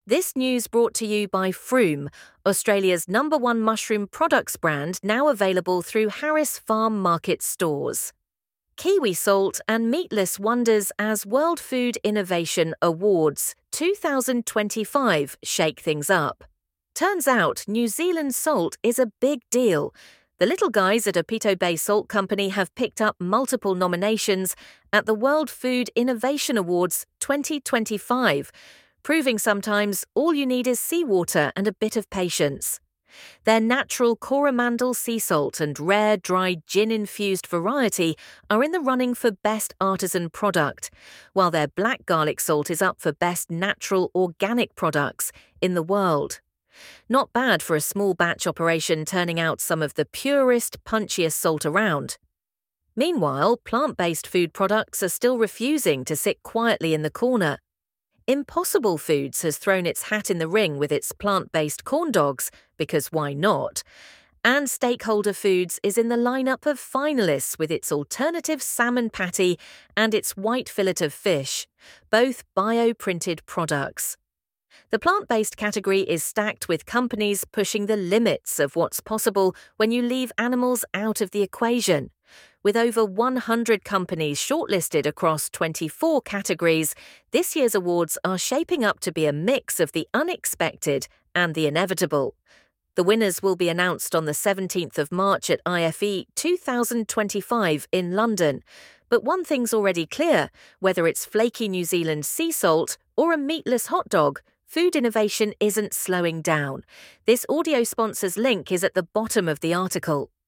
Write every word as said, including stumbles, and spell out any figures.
This news brought to you by Frome, Australia's number one mushroom products brand, now available through Harris Farm Market stores. Kiwi Salt and Meatless Wonders as World Food Innovation Awards twenty twenty-five shake things up. Turns out New Zealand salt is a big deal. The little guys at Apito Bay Salt Company have picked up multiple nominations at the World Food Innovation Awards twenty twenty-five, proving sometimes all you need is seawater and a bit of patience. Their natural Coromandel sea salt and rare dried gin-infused variety are in the running for Best Artisan Product, while their black garlic salt is up for Best Natural Organic Products in the world. Not bad for a small batch operation turning out some of the purest, punchiest salt around. Meanwhile, plant-based food products are still refusing to sit quietly in the corner. Impossible Foods has thrown its hat in the ring with its plant-based corn dogs, because why not? And Stakeholder Foods is in the lineup of finalists with its alternative salmon patty and its white fillet of fish, both bio-printed products. The plant-based category is stacked with companies pushing the limits of what's possible when you leave animals out of the equation. With over one hundred companies shortlisted across twenty-four categories, this year's awards are shaping up to be a mix of the unexpected and the inevitable. The winners will be announced on the seventeenth of March at I F E twenty twenty-five in London. But one thing's already clear: whether it's flaky New Zealand sea salt or a meatless hot dog, food innovation isn't slowing down. This audio sponsor's link is at the bottom of the article.